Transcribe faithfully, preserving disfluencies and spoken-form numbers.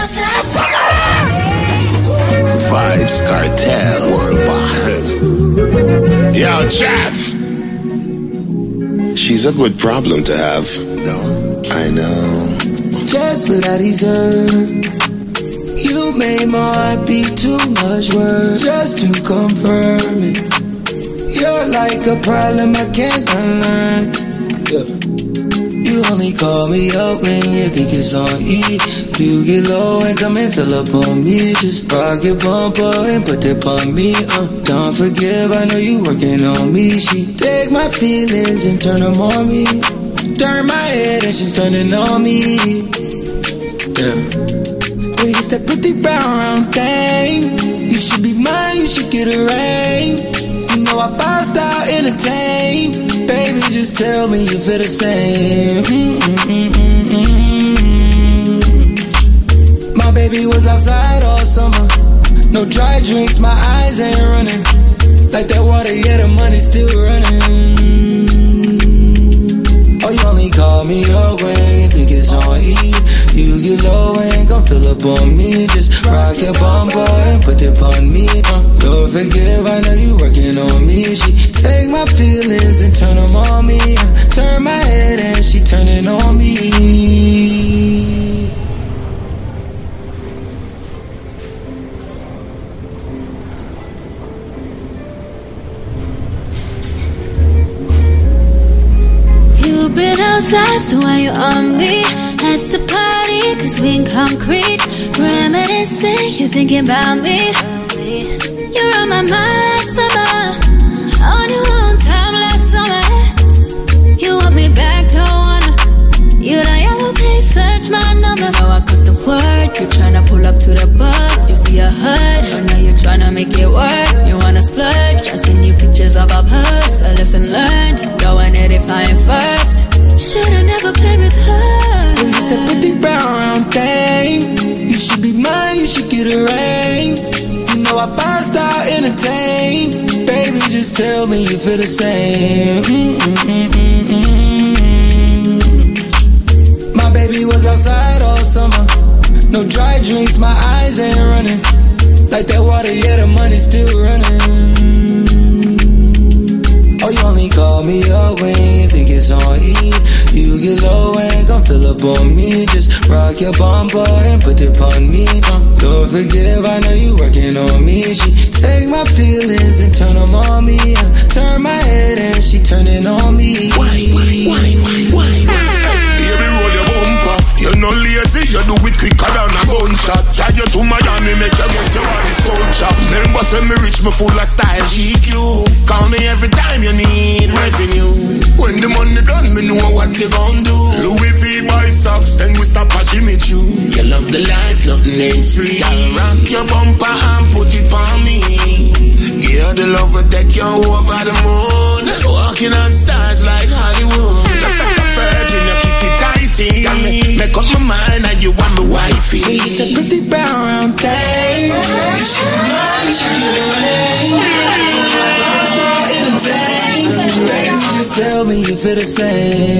Vybz Kartel, world boss. Yo, Jeff. She's a good problem to have. No, I know. Just what I deserve. You made my heart beat too much work just to confirm it. You're like a problem I can't unlearn. Yeah. You only call me up when you think it's on E. You get low and come and fill up on me. Just rock your bumper and put it on me. Uh, don't forgive, I know you working on me. She take my feelings and turn them on me. Turn my head and she's turning on me. Yeah. Baby, it's that pretty brown round thing. You should be mine, you should get a ring. You know I five star entertain. Baby, just tell me you feel the same. Mm-mm-mm-mm. My baby was outside all summer. No dry drinks, my eyes ain't running. Like that water, yeah, the money's still running. Oh, you only call me up when you think it's on E. You get low and come fill up on me. Just rock your bumper and put it on me. uh, Don't forgive, I know you working on me. She take my feelings and turn them on me. uh, Turn my head and she turning on me. You've been outside, so why you on me? At the party, cause we in concrete. Reminiscing, you thinking about me. You're on my mind last summer. On your own time last summer. You want me back, don't wanna. You done yellow page, search my number. Now I cut the word, you're tryna pull up to the bug. You see a hood, or now you're tryna make it work. You wanna splurge, I send you pictures of our purse. A lesson learned, going it if I ain't first. Should've never played with her. Baby, it's that pretty brown round thing. You should be mine, you should get a ring. You know I five star entertain. Baby, just tell me you feel the same. Mm-mm-mm-mm. My baby was outside all summer. No dry drinks, my eyes ain't running. Like that water, yeah, the money's still running. Oh, you only call me up when you think it's on E. You get low and come fill up on me. Just rock your bumper and put it on me. uh, Don't forgive, I know you working on me. She take my feelings and turn them on me. uh, Turn my head and she turning on me. Why, why, why, why, why? Baby, roll your bumper. You're not lazy, you do it quicker than a gunshot. Tie you to Miami, make you get your body culture. Remember, say me rich, me full of style. G Q, call me every time you need revenue. When the money done, me know what you gon' do. Louis V buy socks, then we stop at Jimmy Choo. You love the life, nothing ain't free. I'll rock your bumper and put it on me. Yeah, the love will take you over the moon. Walking on stars like Hollywood. Just like a virgin, you kitty tighty. Make up my mind and you want me wifey. It's a pretty brown round thing. You should be mine, you should get a ring. You know I'm entertain. Baby, just tell me you feel the same.